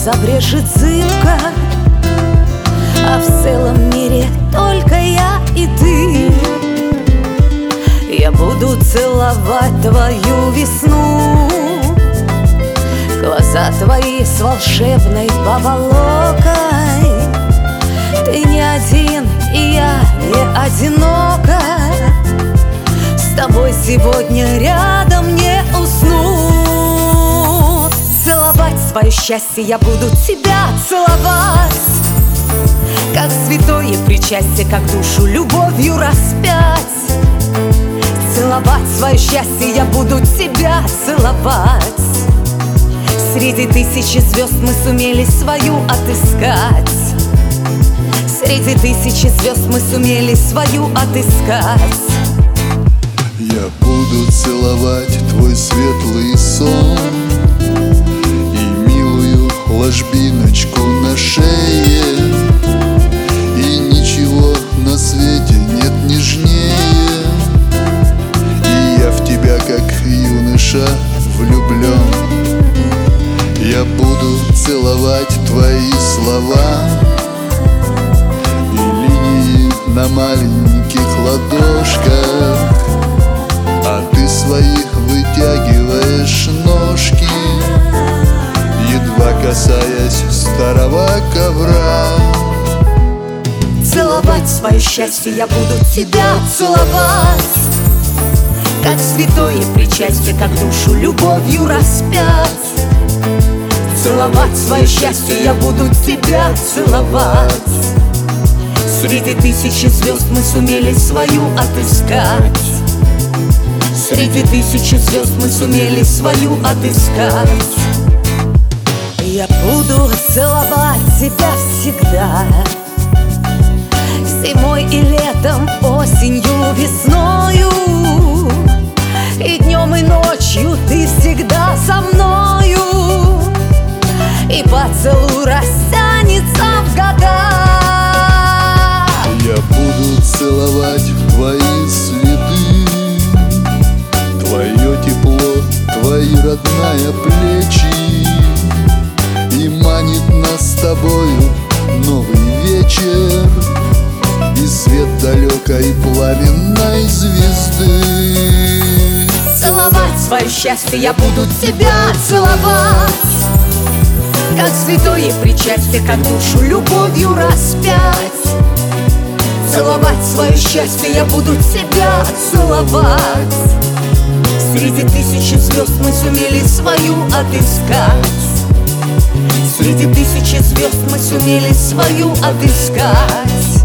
забрежет зыбка, а в целом мире только я и ты. Я буду целовать твою весну, глаза твои с волшебной поволокой. Ты не один, и я не одинока. С тобой сегодня рядом не уснуть. Целовать свое счастье я буду тебя целовать, как святое причастие, как душу любовью распять. Целовать свое счастье я буду тебя целовать. Среди тысячи звезд мы сумели свою отыскать. Среди тысячи звезд мы сумели свою отыскать. Я буду целовать твой светлый сон и милую ложбиночку на шее. И ничего на свете нет нежнее. И я в тебя, как юноша, влюблен. Я буду целовать твои слова и линии на маленьких ладошках, а ты своих вытягиваешь ножки, едва касаясь старого ковра. Целовать свое счастье я буду тебя целовать, как святое причастие, как душу любовью распять. Целовать свое счастье я буду тебя целовать. Среди тысячи звезд мы сумели свою отыскать. Среди тысячи звезд мы сумели свою отыскать. Я буду целовать тебя всегда, зимой и летом, осенью, весною. И днем, и ночью ты всегда со мною, и поцелуй растянется в года. Я буду целовать твои следы, твое тепло, твои, родная, плечи. И манит нас с тобою новый вечер и свет далекой пламенной звезды. Целовать свое счастье я буду тебя целовать, как святое причастие, как душу любовью распять. Целовать свое счастье я буду тебя целовать. Среди тысячи звезд мы сумели свою отыскать. Среди тысячи звезд мы сумели свою отыскать.